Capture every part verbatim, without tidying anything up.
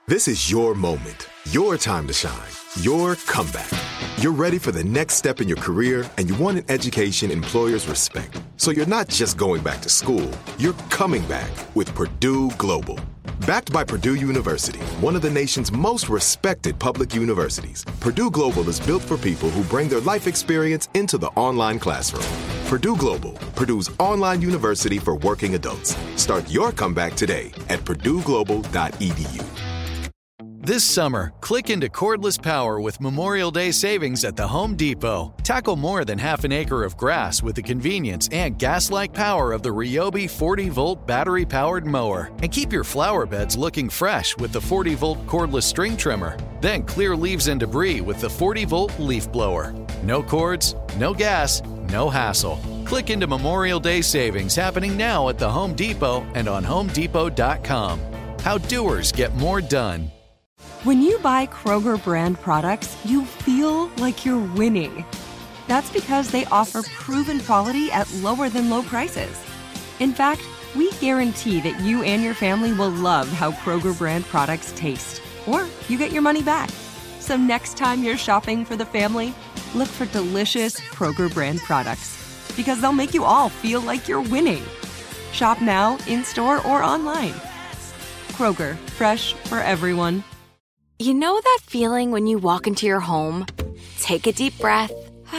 This is your moment, your time to shine, your comeback. You're ready for the next step in your career, and you want an education employers respect. So you're not just going back to school, you're coming back with Purdue Global. Backed by Purdue University, one of the nation's most respected public universities, Purdue Global is built for people who bring their life experience into the online classroom. Purdue Global, Purdue's online university for working adults. Start your comeback today at purdue global dot e d u. This summer, click into cordless power with Memorial Day savings at the Home Depot. Tackle more than half an acre of grass with the convenience and gas-like power of the Ryobi forty-volt battery-powered mower. And keep your flower beds looking fresh with the forty-volt cordless string trimmer. Then clear leaves and debris with the forty-volt leaf blower. No cords, no gas, no hassle. Click into Memorial Day savings happening now at the Home Depot and on home depot dot com. How doers get more done. When you buy Kroger brand products, you feel like you're winning. That's because they offer proven quality at lower than low prices. In fact, we guarantee that you and your family will love how Kroger brand products taste, or you get your money back. So next time you're shopping for the family, look for delicious Kroger brand products, because they'll make you all feel like you're winning. Shop now, in-store, or online. Kroger, fresh for everyone. You know that feeling when you walk into your home, take a deep breath,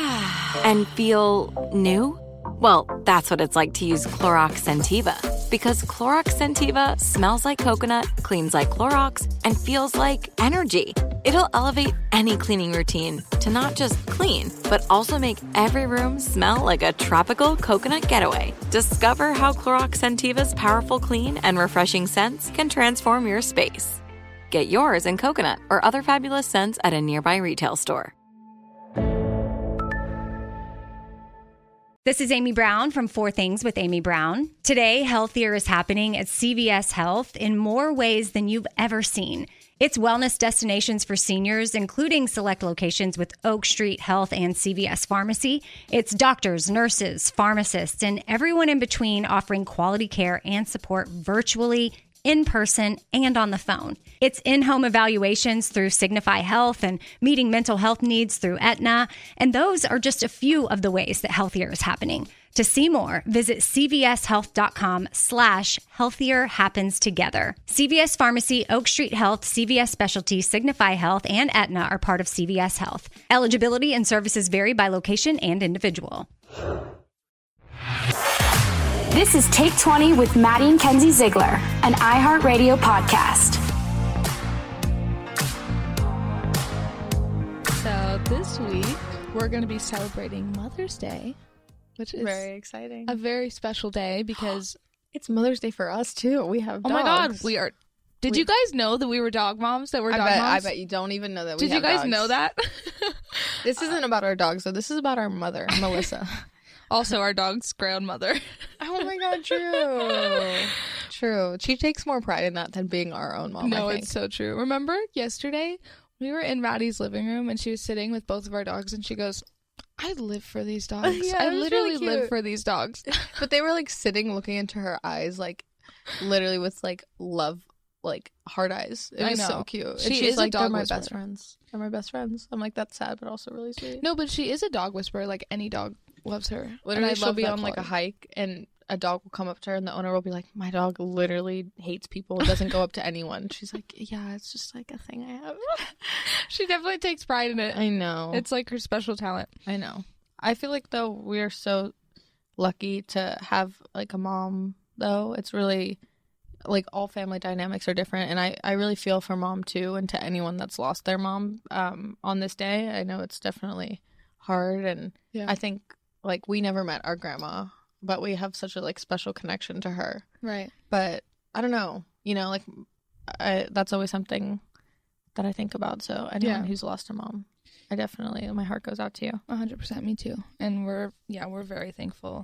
and feel new? Well, that's what it's like to use Clorox Scentiva. Because Clorox Scentiva smells like coconut, cleans like Clorox, and feels like energy. It'll elevate any cleaning routine to not just clean, but also make every room smell like a tropical coconut getaway. Discover how Clorox Scentiva's powerful clean and refreshing scents can transform your space. Get yours in coconut or other fabulous scents at a nearby retail store. This is Amy Brown from Four Things with Amy Brown. Today, Healthier is happening at C V S Health in more ways than you've ever seen. It's wellness destinations for seniors, including select locations with Oak Street Health and C V S Pharmacy. It's doctors, nurses, pharmacists, and everyone in between offering quality care and support virtually, in person, and on the phone. It's in-home evaluations through Signify Health and meeting mental health needs through Aetna. And those are just a few of the ways that Healthier is happening. To see more, visit cvshealth.com slash healthier happens together. C V S Pharmacy, Oak Street Health, C V S Specialty, Signify Health, and Aetna are part of C V S Health. Eligibility and services vary by location and individual. This is Take twenty with Maddie and Kenzie Ziegler, an iHeartRadio podcast. So this week, we're going to be celebrating Mother's Day, which is very exciting. A very special day because it's Mother's Day for us, too. We have dogs. Oh, my God. We are. Did we, you guys know that we were dog moms? That we're dog I bet, moms? I bet you don't even know that we Did have you guys dogs. know that? This isn't about our dogs, though. This is about our mother, Melissa. Also, our dog's grandmother. Oh my God, true. True. She takes more pride in that than being our own mom. No, I think. It's so true. Remember yesterday, we were in Maddie's living room and she was sitting with both of our dogs and she goes, I live for these dogs. Yeah, I it was literally really live cute. for these dogs. But they were like sitting looking into her eyes, like literally with like love, like hard eyes. It I was know. so cute. She and she's is a like, dog they're my whisperer. best friends. They're my best friends. I'm like, that's sad, but also really sweet. No, but she is a dog whisperer. Like any dog loves her. Literally, and I she'll love be that on like a quality. hike and a dog will come up to her and the owner will be like, my dog literally hates people, doesn't go up to anyone. She's like, yeah, it's just like a thing I have. She definitely takes pride in it. I know. It's like her special talent. I know. I feel like though we are so lucky to have like a mom though. It's really like all family dynamics are different and I, I really feel for mom too and to anyone that's lost their mom um on this day. I know it's definitely hard and Yeah. I think like we never met our grandma, but we have such a like special connection to her. Right. But I don't know, you know, like I, that's always something that I think about. So anyone Yeah. who's lost a mom, I definitely, my heart goes out to you. one hundred percent. Me too. And we're, yeah, we're very thankful.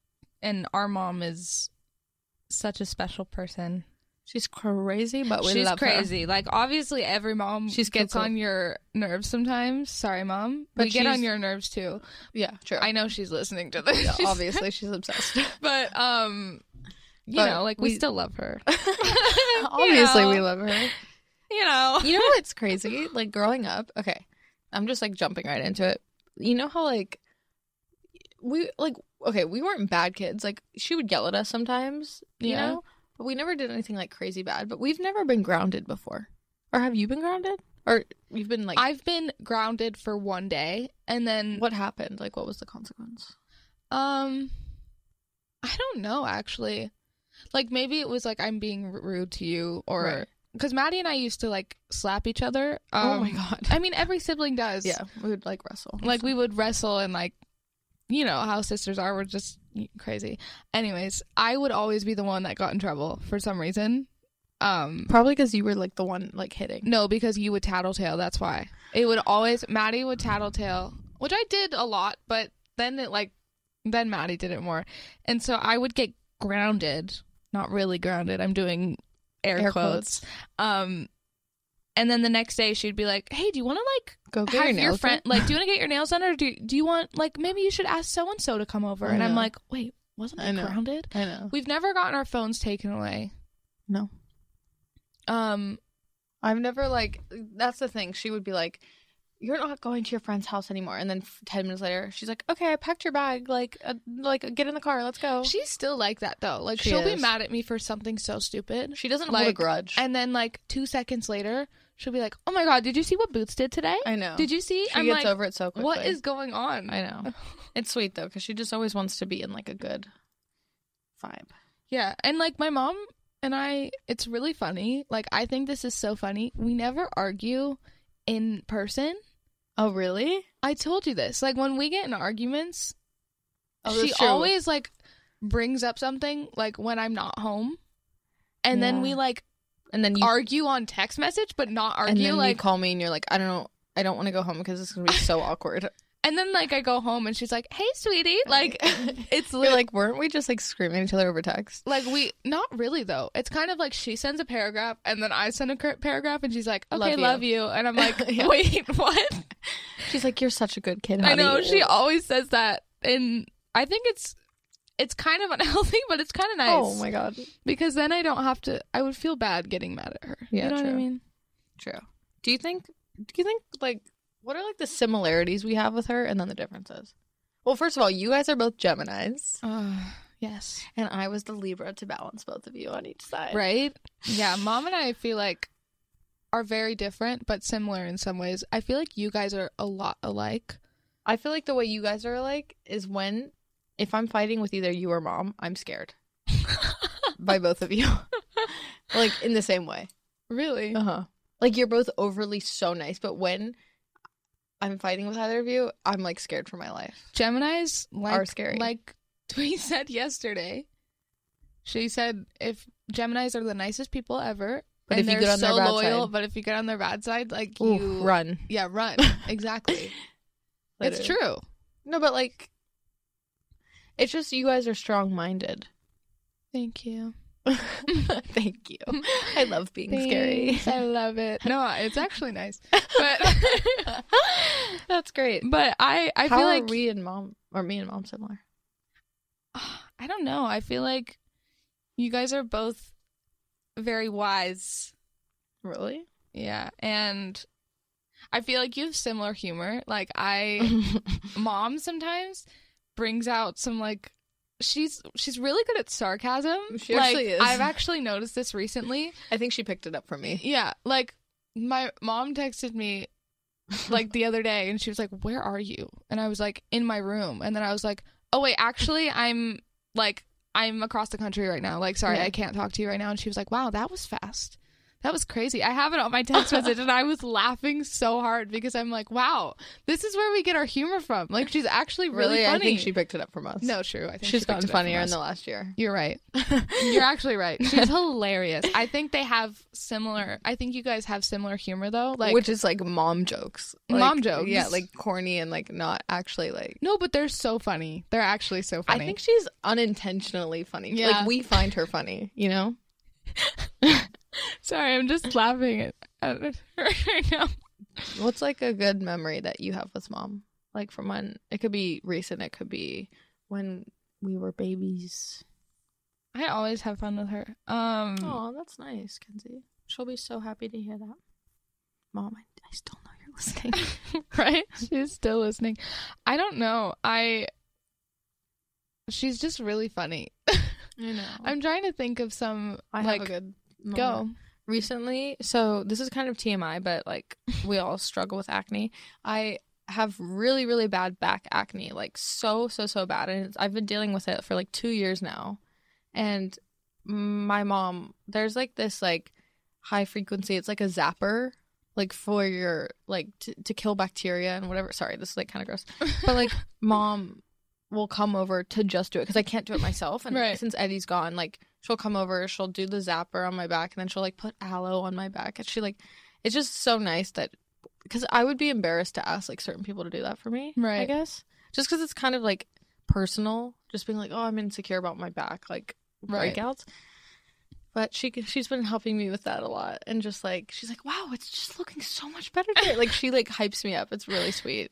And our mom is such a special person. She's crazy, but we She's love crazy. Like, obviously, every mom She's gets canceled. on your nerves sometimes. Sorry, Mom. But we get on she's- your nerves, too. her. Yeah, true. I know she's listening to this. Yeah, She's- obviously, she's obsessed. But, um, you But know, like, we, we- still love her. Obviously, know. we love her. you know. You know what's crazy? Like, growing up, okay, I'm just, like, jumping right into it. You know how, like, we, like, okay, we weren't bad kids. Like, she would yell at us sometimes, you Yeah. know? But we never did anything, like, crazy bad. But we've never been grounded before. Or have you been grounded? Or you've been, like... I've been grounded for one day, and then... What happened? Like, what was the consequence? Um, I don't know, actually. Like, maybe it was, like, I'm being rude to you, or... Right. Because Maddie and I used to, like, slap each other. Um, Oh, my God. I mean, every sibling does. Yeah, we would, like, wrestle. Like, we would wrestle and, like, you know how sisters are. We're just crazy. Anyways, I would always be the one that got in trouble for some reason. Um, Probably because you were, like, the one, like, hitting. No, because you would tattletale. That's why. It would always... Maddie would tattletale, which I did a lot, but then it, like... Then Maddie did it more. And so I would get grounded. Not really grounded. I'm doing air, Air quotes. quotes. Um, and then the next day she'd be like, hey, do you want to, like... Go get have your your nails friend... done? Like, do you want to get your nails done? Or do, do you want... Like, maybe you should ask so-and-so to come over. I And I'm know. like, wait, wasn't I, I know. grounded? I know. We've never gotten our phones taken away. No. Um, I've never, like, that's the thing. She would be like, you're not going to your friend's house anymore. And then f- ten minutes later, she's like, okay, I packed your bag. Like, uh, like get in the car. Let's go. She, she's still like that, though. Like, She she'll is. be mad at me for something so stupid. she doesn't hold a like, grudge. And then, like, two seconds later, she'll be like, oh my God, did you see what Boots did today? I know. Did you see? She I'm gets like, over it so quickly. what is going on? I know. It's sweet, though, because she just always wants to be in, like, a good vibe. Yeah. And, like, my mom and I, it's really funny. Like, I think this is so funny. We never argue in person. Oh, really? I told you this. Like, when we get in arguments, Oh, she that's true. always, like, brings up something, like, when I'm not home. And then Yeah. we, like, And then you argue on text message, but not argue. and then like, you call me and you're like, I don't know. I don't want to go home because it's going to be so awkward. and then, like, I go home and she's like, hey, sweetie. Like, it's You're li- like, weren't we just, like, screaming at each other over text? Like, we, not really, though. It's kind of like she sends a paragraph, and then I send a cur- paragraph, and she's like, okay, Love love you. you. And I'm like, Yeah. wait, what? She's like, you're such a good kid, I honey. know, she always says that, and I think it's, it's kind of unhealthy, but it's kind of nice. Oh, my God. Because then I don't have to, I would feel bad getting mad at her. Yeah, you know what I true. mean? True. Do you think, do you think, like, what are, like, the similarities we have with her and then the differences? Well, first of all, you guys are both Geminis, Uh, yes. and I was the Libra to balance both of you on each side. Right? Yeah, Mom and I feel like are very different, but similar in some ways. I feel like you guys are a lot alike. I feel like the way you guys are alike is when, if I'm fighting with either you or Mom, I'm scared by both of you. Like, in the same way. Really? Uh-huh. Like, you're both overly so nice, but when I'm fighting with either of you, I'm, like, scared for my life. Geminis like, Are scary. Like we said yesterday. She said if Geminis are the nicest people ever, But and if you they're get on so their bad loyal, side- but if you get on their bad side, like Ooh, you run. Yeah, run. Exactly. It's Literally. true. No, but, like, it's just you guys are strong-minded. Thank you. Thank you. I love being scary. Thanks. I love it. No, it's actually nice. But That's great. but I I How feel are like we and Mom, or me and Mom similar? I don't know. I feel like you guys are both very wise. Really? Yeah, and I feel like you have similar humor. Like I Mom sometimes brings out some like she's she's really good at sarcasm. She like, actually is. I've actually noticed this recently. I think she picked it up from me. Yeah, like my mom texted me like the other day and she was like, "Where are you?" And I was like, "In my room." And then I was like, "Oh wait, actually I'm like I'm across the country right now. Like sorry, Yeah. I can't talk to you right now." And she was like, "Wow, that was fast. That was crazy." I have it on my text message and I was laughing so hard because I'm like, wow, this is where we get our humor from. Like she's actually really, Really? funny. I think she picked it up from us. No, true. I think She's she picked gotten it up from funnier in us. the last year. You're right. You're actually right. She's hilarious. I think they have similar. I think you guys have similar humor though. Like Which is like mom jokes. Like, Mom jokes. Yeah, like corny and like not actually like. no, but they're so funny. They're actually so funny. I think she's unintentionally funny. Yeah. Like we find her funny, you know? Sorry, I'm just laughing at, at her right now. What's like a good memory that you have with Mom? Like from when it could be recent, it could be when we were babies. I always have fun with her. Um, Oh, that's nice, Kenzie. She'll be so happy to hear that. Mom, I, I still know you're listening. Right? She's still listening. I don't know. I. She's just really funny. I know. I'm trying to think of some. I like, have a good moment. Go. Recently, so this is kind of T M I, but like we all struggle with acne. I have really, really bad back acne, like so, so, so bad. And it's, I've been dealing with it for like two years now. And my mom, there's like this like high frequency, it's like a zapper, like for your, like to, to kill bacteria and whatever. Sorry, this is like kind of gross. But like mom will come over to just do it because I can't do it myself. And right. since Eddie's gone, like she'll come over, she'll do the zapper on my back, and then she'll like put aloe on my back. And she like, it's just so nice that, because I would be embarrassed to ask like certain people to do that for me. Right. I guess just because it's kind of like personal, just being like, oh, I'm insecure about my back, like right. breakouts. But she she's been helping me with that a lot, and just like she's like, wow, it's just looking so much better today. Like she like hypes me up. It's really sweet.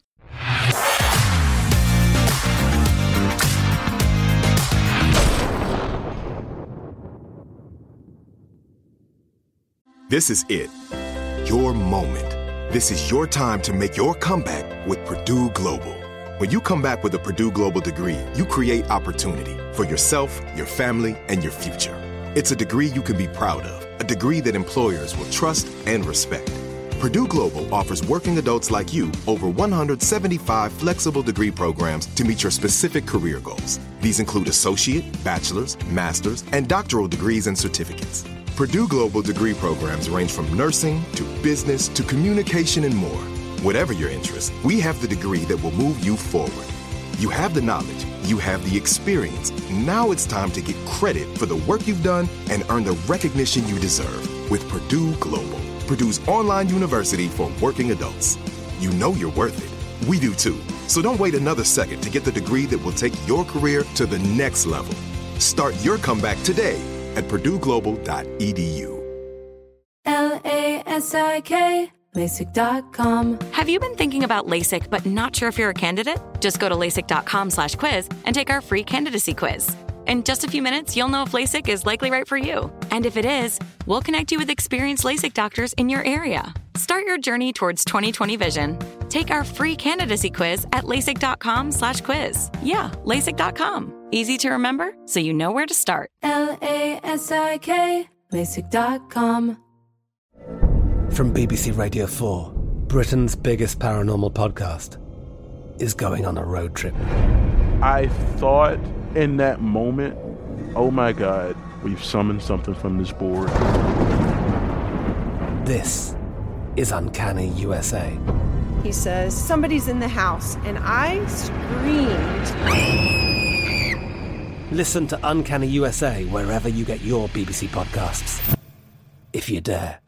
This is it. Your moment. This is your time to make your comeback with Purdue Global. When you come back with a Purdue Global degree, you create opportunity for yourself, your family, and your future. It's a degree you can be proud of, a degree that employers will trust and respect. Purdue Global offers working adults like you over one hundred seventy-five flexible degree programs to meet your specific career goals. These include associate, bachelor's, master's, and doctoral degrees and certificates. Purdue Global degree programs range from nursing to business to communication and more. Whatever your interest, we have the degree that will move you forward. You have the knowledge, you have the experience. Now it's time to get credit for the work you've done and earn the recognition you deserve with Purdue Global, Purdue's online university for working adults. You know you're worth it. We do too. So don't wait another second to get the degree that will take your career to the next level. Start your comeback today at purdue global dot e d u. L A S I K, LASIK dot com. Have you been thinking about LASIK but not sure if you're a candidate? Just go to LASIK dot com slash quiz and take our free candidacy quiz. In just a few minutes, you'll know if LASIK is likely right for you. And if it is, we'll connect you with experienced LASIK doctors in your area. Start your journey towards twenty twenty vision. Take our free candidacy quiz at LASIK dot com slash quiz. Yeah, LASIK dot com. Easy to remember, so you know where to start. L A S I K, LASIK dot com. From B B C Radio four, Britain's biggest paranormal podcast is going on a road trip. I thought in that moment, oh my God, we've summoned something from this board. This is Uncanny U S A. He says, somebody's in the house, and I screamed. Listen to Uncanny U S A wherever you get your B B C podcasts, if you dare.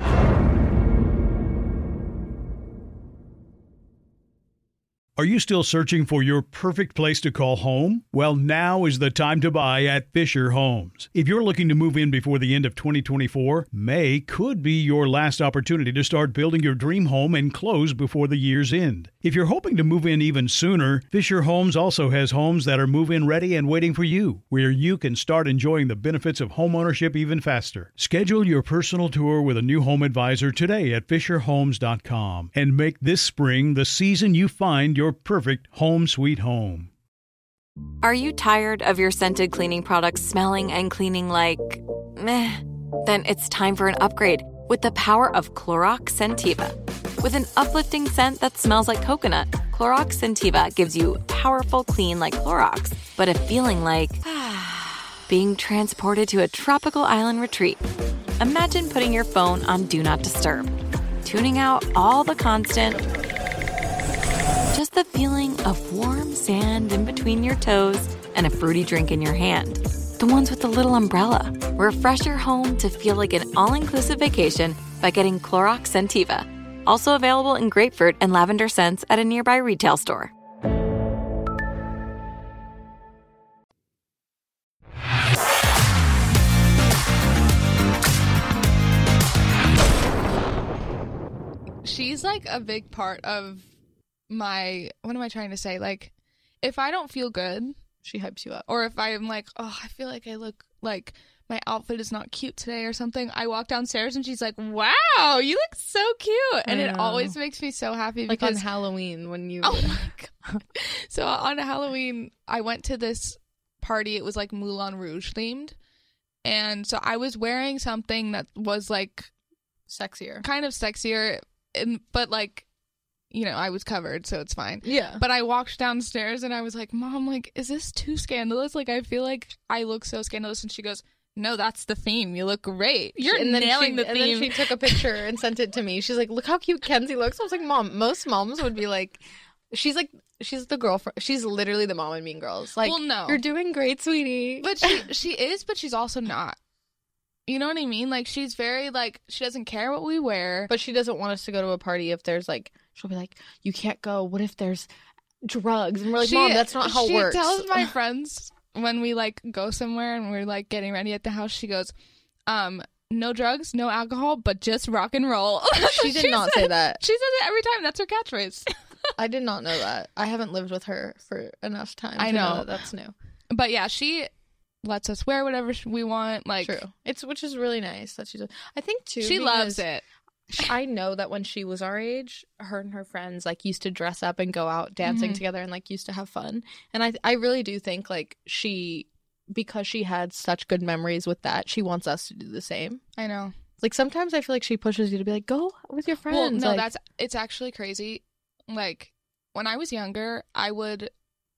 Are you still searching for your perfect place to call home? Well, now is the time to buy at Fisher Homes. If you're looking to move in before the end of twenty twenty-four, May could be your last opportunity to start building your dream home and close before the year's end. If you're hoping to move in even sooner, Fisher Homes also has homes that are move-in ready and waiting for you, where you can start enjoying the benefits of homeownership even faster. Schedule your personal tour with a new home advisor today at fisher homes dot com and make this spring the season you find your perfect home sweet home. Are you tired of your scented cleaning products smelling and cleaning like meh? Then it's time for an upgrade with the power of Clorox Scentiva. With an uplifting scent that smells like coconut, Clorox Scentiva gives you powerful clean like Clorox, but a feeling like being transported to a tropical island retreat. Imagine putting your phone on Do Not Disturb, tuning out all the constant, just the feeling of warm sand in between your toes and a fruity drink in your hand. The ones with the little umbrella. Refresh your home to feel like an all-inclusive vacation by getting Clorox Scentiva. Also available in grapefruit and lavender scents at a nearby retail store. She's like a big part of my, what am I trying to say? Like, if I don't feel good, she hypes you up. Or if I'm like, oh, I feel like I look like my outfit is not cute today or something, I walk downstairs and she's like, wow, you look so cute. And it always makes me so happy. Like because on Halloween when you... Oh my God. So on Halloween, I went to this party. It was like Moulin Rouge themed. And so I was wearing something that was like... Sexier. Kind of sexier. And, but like... You know, I was covered, so it's fine. Yeah. But I walked downstairs and I was like, Mom, like, is this too scandalous? Like, I feel like I look so scandalous. And she goes, no, that's the theme. You look great. You're and then nailing she, the and theme. then she took a picture and sent it to me. She's like, look how cute Kenzie looks. I was like, Mom, most moms would be like, she's like, she's the girlfriend. She's literally the mom in Mean Girls. Like, well, no. You're doing great, sweetie. But she, she is, but she's also not. You know what I mean? Like, she's very, like, she doesn't care what we wear. But she doesn't want us to go to a party if there's, like, she'll be like, you can't go. What if there's drugs? And we're like, she, Mom, that's not how it works. She tells my friends when we, like, go somewhere and we're, like, getting ready at the house, she goes, um, no drugs, no alcohol, but just rock and roll. She did she not said, say that. She says it every time. That's her catchphrase. I did not know that. I haven't lived with her for enough time I to know. know that that's new. But, yeah, she... lets us wear whatever we want. Like, true. It's which is really nice that she's. I think too. She loves it. I know that when she was our age, her and her friends like used to dress up and go out dancing mm-hmm. together and like used to have fun. And I, I really do think like she, because she had such good memories with that, she wants us to do the same. I know. Like sometimes I feel like she pushes you to be like, go with your friends. Well, no, like, that's it's actually crazy. Like when I was younger, I would.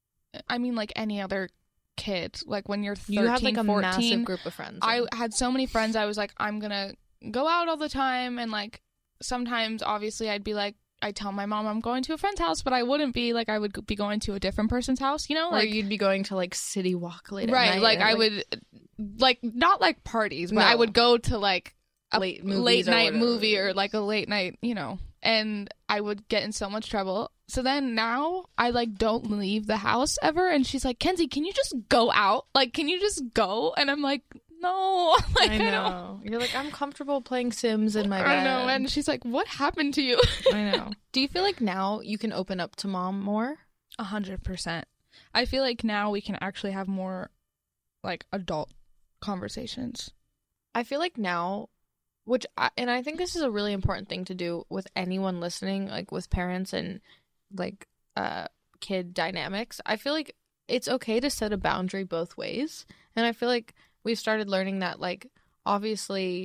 I mean, like any other kid, like when you're thirteen, you had like a fourteen, massive group of friends. I had so many friends. I was like, I'm gonna go out all the time, and like sometimes obviously I'd be like, I tell my mom I'm going to a friend's house, but I wouldn't be like I would be going to a different person's house, you know, or like you'd be going to like City Walk late at right night, like I like, would like not like parties, but no. I would go to like a late, late night or movie or like a late night, you know, and I would get in so much trouble. So then now I like don't leave the house ever, and she's like, Kenzie, can you just go out? Like, can you just go? And I'm like, no. Like, I know. I You're like, I'm comfortable playing Sims in my bed. I know. And she's like, what happened to you? I know. Do you feel like now you can open up to mom more? A hundred percent. I feel like now we can actually have more like adult conversations. I feel like now, which I, and I think this is a really important thing to do with anyone listening, like with parents and like uh kid dynamics. I feel like it's okay to set a boundary both ways, and I feel like we've started learning that, like, obviously,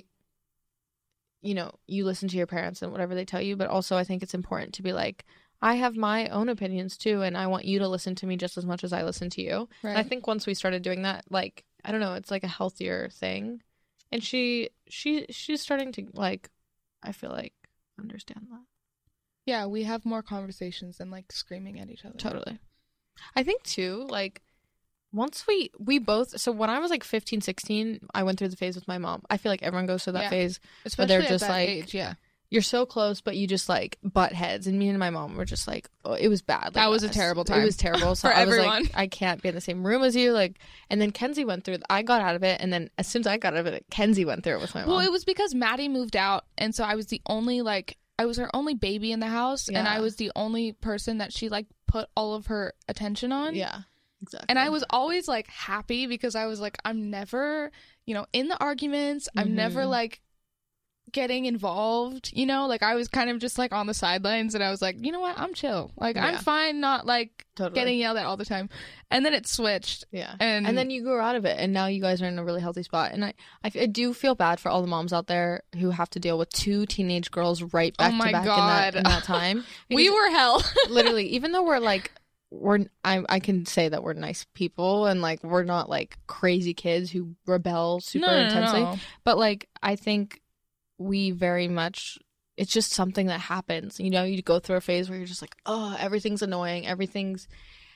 you know, you listen to your parents and whatever they tell you, but also I think it's important to be like, I have my own opinions too, and I want you to listen to me just as much as I listen to you. Right. And I think once we started doing that, like, I don't know, it's like a healthier thing. And she she she's starting to, like, I feel like, understand that. Yeah, we have more conversations than like screaming at each other. Totally. I think too, like, once we we both, so when I was like fifteen, sixteen, I went through the phase with my mom. I feel like everyone goes through that yeah. phase. Especially where they're just at that like, age, yeah. You're so close, but you just like butt heads. And me and my mom were just like, oh, it was bad. Like, that was a terrible time. It was terrible. So for I was everyone. like, I can't be in the same room as you. Like, and then Kenzie went through. I got out of it, and then as soon as I got out of it, Kenzie went through it with my mom. Well, it was because Maddie moved out, and so I was the only like I was her only baby in the house, yeah. and I was the only person that she like put all of her attention on. Yeah. Exactly. And I was always like happy because I was like, I'm never, you know, in the arguments. I'm Mm-hmm. never like getting involved, you know, like I was kind of just like on the sidelines, and I was like, you know what, I'm chill. Like, yeah. I'm fine not like Totally. getting yelled at all the time. And then it switched. Yeah. And, and then you grew out of it, and now you guys are in a really healthy spot. And I, I, I do feel bad for all the moms out there who have to deal with two teenage girls right back oh my to back God. in that, in that time. We were hell. Literally, even though we're like, we're I I can say that we're nice people, and like we're not like crazy kids who rebel super no, no, intensely. No. But like I think we very much, it's just something that happens. You know, you go through a phase where you're just like, oh, everything's annoying, everything's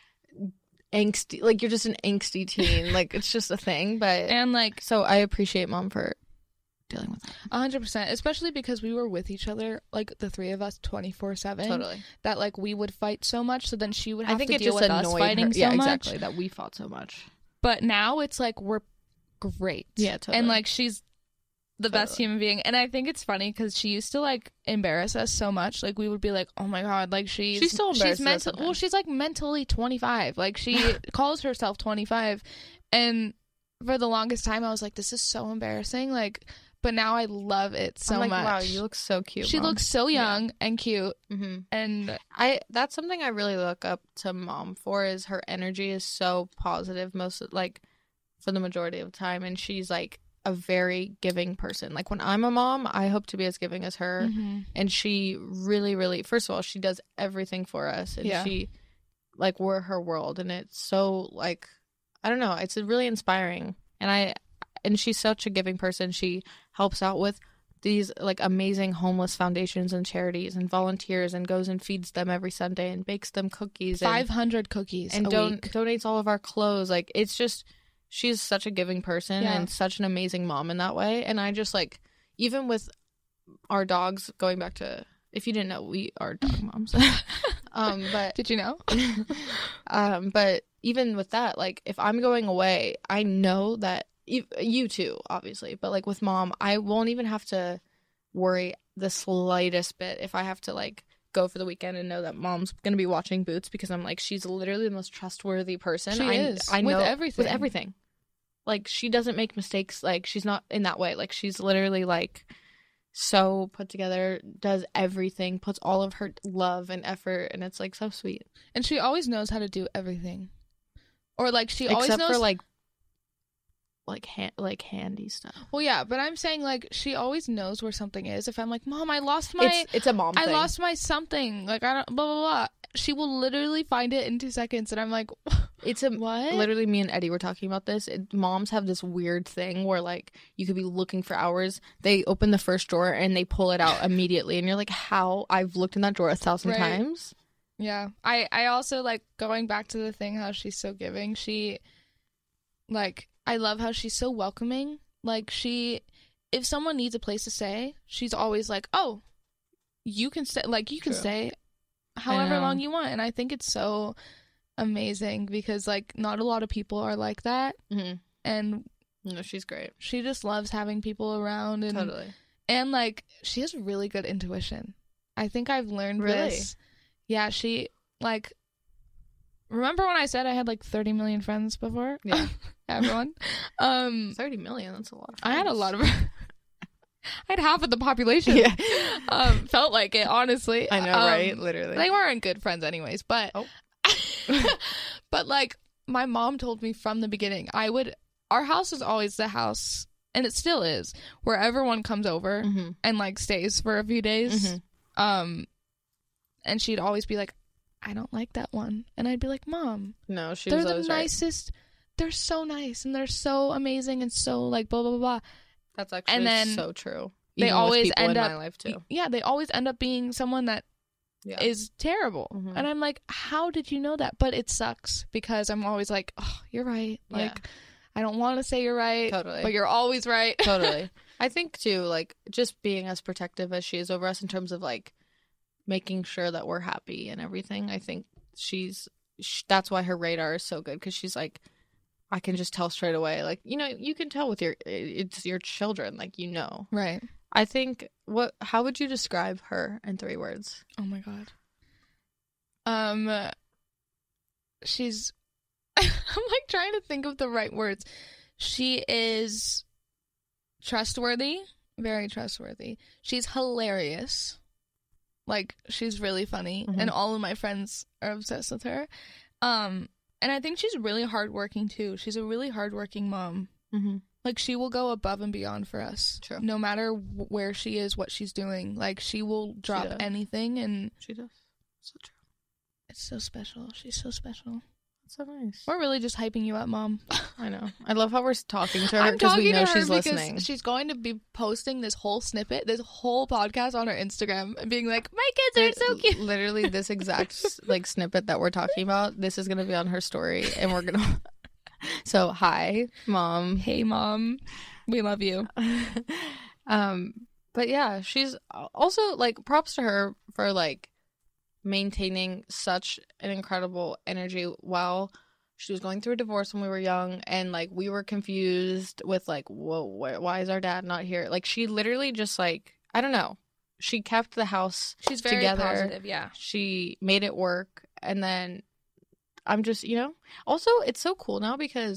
angsty, like you're just an angsty teen. Like it's just a thing. But and like so I appreciate mom for dealing with that. A hundred percent, especially because we were with each other, like the three of us, twenty four seven. Totally. That like we would fight so much, so then she would have I think to it deal just with us annoyed fighting her. so yeah, much. exactly. That we fought so much. But now it's like we're great. Yeah, totally. And like she's the Totally. best human being, and I think it's funny because she used to like embarrass us so much. Like we would be like, "Oh my god!" Like she's She still embarrasses she's us mental. sometimes. Well, she's like mentally twenty five. Like she calls herself twenty five, and for the longest time, I was like, this is so embarrassing. Like, but now I love it so I'm like, much. Wow, you look so cute. She Mom. looks so young yeah. and cute. Mm-hmm. And I that's something I really look up to Mom for, is her energy is so positive most of, like for the majority of the time, and she's like a very giving person. Like when I'm a mom, I hope to be as giving as her. Mm-hmm. And she really, really, first of all, she does everything for us, and yeah. she like we're her world, and it's so like I don't know, it's really inspiring. And I and she's such a giving person. She helps out with these like amazing homeless foundations and charities and volunteers, and goes and feeds them every Sunday and bakes them cookies. five hundred and, cookies and a don- week. donates all of our clothes. Like it's just, she's such a giving person yeah. and such an amazing mom in that way. And I just like, even with our dogs, going back to, if you didn't know, we are dog moms. um, but did you know? um, but even with that, like if I'm going away, I know that you, you too, obviously, but like with Mom, I won't even have to worry the slightest bit if I have to like go for the weekend and know that Mom's gonna be watching Boots, because I'm like, she's literally the most trustworthy person. She I, is I know, with everything. With everything. Like she doesn't make mistakes. Like she's not in that way. Like she's literally like so put together, does everything, puts all of her love and effort, and it's like so sweet. And she always knows how to do everything. Or like she always Except knows for like like ha- like handy stuff. Well, yeah, but I'm saying like she always knows where something is. If I'm like, Mom, I lost my It's, it's a mom I thing. lost my something. Like I don't blah blah blah. She will literally find it in two seconds, and I'm like, it's a what? Literally, me and Eddie were talking about this. It, moms have this weird thing where like you could be looking for hours. They open the first drawer and they pull it out immediately, and you're like, how? I've looked in that drawer a thousand Right. times. Yeah. I I also like going back to the thing how she's so giving. She like I love how she's so welcoming. Like she, if someone needs a place to stay, she's always like, oh, you can stay. Like you can True. stay however long you want. And I think it's so amazing because like not a lot of people are like that. Mm-hmm. And no, she's great. She just loves having people around. And Totally. And like she has really good intuition. I think I've learned Really? this. Yeah, she like. Remember when I said I had like thirty million friends before? Yeah. Everyone. Um, thirty million, that's a lot of I had a friends. lot of. I had half of the population. Yeah. um, felt like it, honestly. I know, Um, right? Literally. They weren't good friends, anyways. But, oh. but like my mom told me from the beginning, I would. Our house is always the house, and it still is, where everyone comes over Mm-hmm. and like stays for a few days. Mhm. Um, and she'd always be like, I don't like that one. And I'd be like, Mom, No, she they're was the always right. nicest. They're so nice and they're so amazing and so like blah, blah, blah, blah. That's actually And then so true. They Even with always people end in up, my life too. yeah, they always end up being someone that Yeah. is terrible. Mhm. And I'm like, how did you know that? But it sucks because I'm always like, oh, you're right. Yeah. Like, I don't want to say you're right. Totally. But you're always right. Totally. I think too, like just being as protective as she is over us in terms of like making sure that we're happy and everything. I think she's sh- that's why her radar is so good, because she's like, I can just tell straight away. Like, you know, you can tell with your it's your children, like, you know. Right. I think what how would you describe her in three words? Oh my god. Um she's I'm like trying to think of the right words. She is trustworthy, very trustworthy. She's hilarious. Like she's really funny, Mhm. and all of my friends are obsessed with her. Um and I think she's really hardworking too. She's a really hardworking mom. Mm-hmm. Like she will go above and beyond for us. True. No matter wh- where she is, what she's doing. Like she will drop does. anything, and She does. So true. it's so special. She's so special. That's so nice. We're really just hyping you up, Mom. I know. I love how we're talking to her I'm because talking we know to her she's because listening. she's going to be posting this whole snippet, this whole podcast on her Instagram, and being like, "My kids are so cute." Literally, this exact like snippet that we're talking about. This is gonna be on her story, and we're gonna. So hi, Mom. Hey, Mom. We love you. um, but yeah, she's also like props to her for like maintaining such an incredible energy while she was going through a divorce when we were young, and like we were confused with like, whoa, wh- why is our dad not here? Like she literally just like, I don't know, she kept the house She's very together. positive, yeah. She made it work, and then I'm just, you know, also it's so cool now because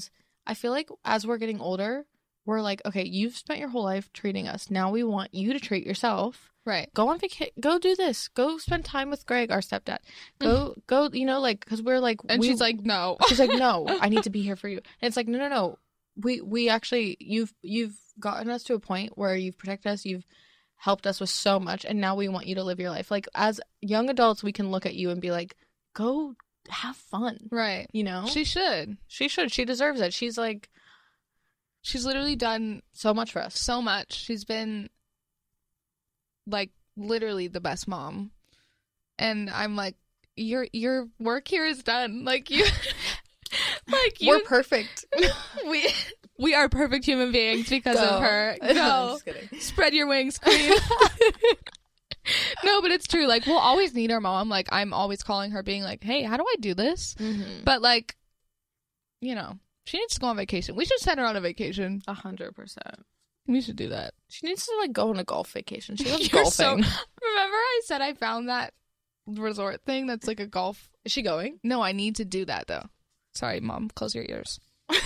I feel like as we're getting older, we're like, okay, you've spent your whole life treating us. Now we want you to treat yourself. Right. Go on vacation. Go do this. Go spend time with Greg, our stepdad. Go, go, you know, like, because we're like. And we, she's like, no. She's like, no, I need to be here for you. And it's like, no, no, no. We, we actually, you've, you've gotten us to a point where you've protected us. You've helped us with so much. And now we want you to live your life. Like, as young adults, we can look at you and be like, go have fun. Right. You know? She should. She should. She deserves it. She's like. She's literally done so much for us. So much. She's been, like, literally the best mom. And I'm like, your your work here is done. Like, you... like you, We're perfect. we we are perfect human beings because Go. of her. No, Go. I'm just kidding. Spread your wings, queen. No, but it's true. Like, we'll always need our mom. Like, I'm always calling her being like, hey, how do I do this? Mm-hmm. But, like, you know... She needs to go on vacation. We should send her on a vacation. A hundred percent. We should do that. She needs to, like, go on a golf vacation. She loves You're golfing. So, remember I said I found that resort thing that's like a golf... Is she going? No, I need to do that, though. Sorry, Mom. Close your ears.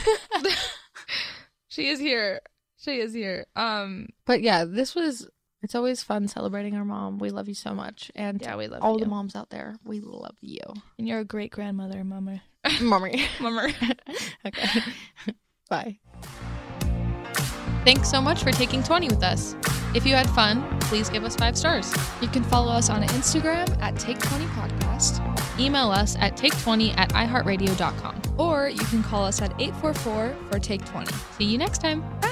She is here. She is here. Um, But, yeah, this was... It's always fun celebrating our mom. We love you so much. And yeah, we love all you. the moms out there, we love you. And you're a great grandmother, Mummer. Mummer. Mummer. Okay. Bye. Thanks so much for taking twenty with us. If you had fun, please give us five stars. You can follow us on Instagram at Take twenty Podcast. Email us at take twenty at i heart radio dot com. Or you can call us at eight four four for Take twenty. See you next time. Bye.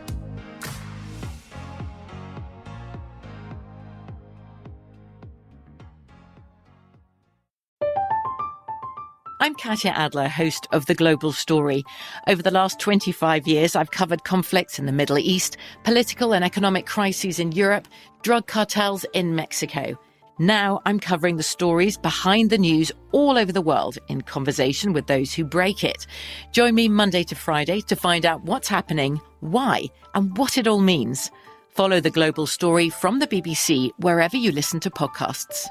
I'm Katya Adler, host of The Global Story. Over the last twenty-five years, I've covered conflicts in the Middle East, political and economic crises in Europe, drug cartels in Mexico. Now I'm covering the stories behind the news all over the world in conversation with those who break it. Join me Monday to Friday to find out what's happening, why, and what it all means. Follow The Global Story from the B B C wherever you listen to podcasts.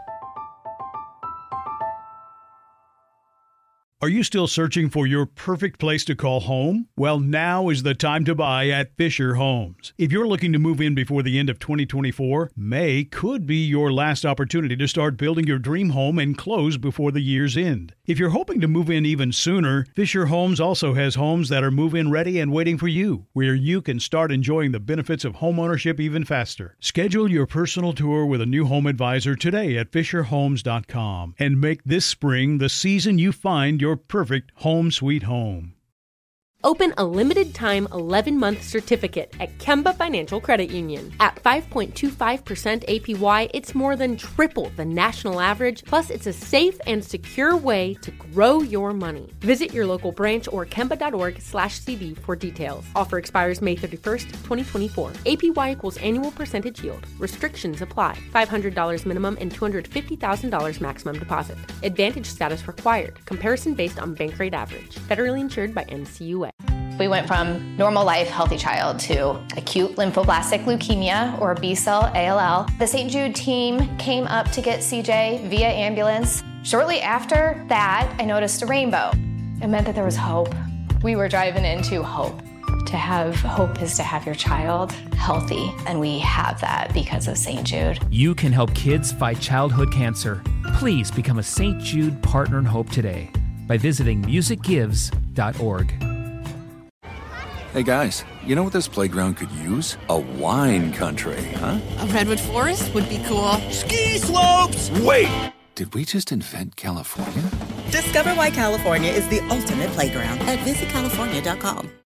Are you still searching for your perfect place to call home? Well, now is the time to buy at Fisher Homes. If you're looking to move in before the end of twenty twenty-four, May could be your last opportunity to start building your dream home and close before the year's end. If you're hoping to move in even sooner, Fisher Homes also has homes that are move-in ready and waiting for you, where you can start enjoying the benefits of homeownership even faster. Schedule your personal tour with a new home advisor today at fisher homes dot com and make this spring the season you find your perfect home sweet home. Open a limited-time eleven-month certificate at Kemba Financial Credit Union. At five point two five percent A P Y, it's more than triple the national average, plus it's a safe and secure way to grow your money. Visit your local branch or kemba.org slash CD for details. Offer expires May thirty-first, twenty twenty-four. A P Y equals annual percentage yield. Restrictions apply. five hundred dollars minimum and two hundred fifty thousand dollars maximum deposit. Advantage status required. Comparison based on bank rate average. Federally insured by N C U A. We went from normal life, healthy child to acute lymphoblastic leukemia, or B-cell A L L. The Saint Jude team came up to get C J via ambulance. Shortly after that, I noticed a rainbow. It meant that there was hope. We were driving into hope. To have hope is to have your child healthy, and we have that because of Saint Jude. You can help kids fight childhood cancer. Please become a Saint Jude Partner in Hope today by visiting music gives dot org. Hey guys, you know what this playground could use? A wine country, huh? A redwood forest would be cool. Ski slopes! Wait! Did we just invent California? Discover why California is the ultimate playground at visit california dot com.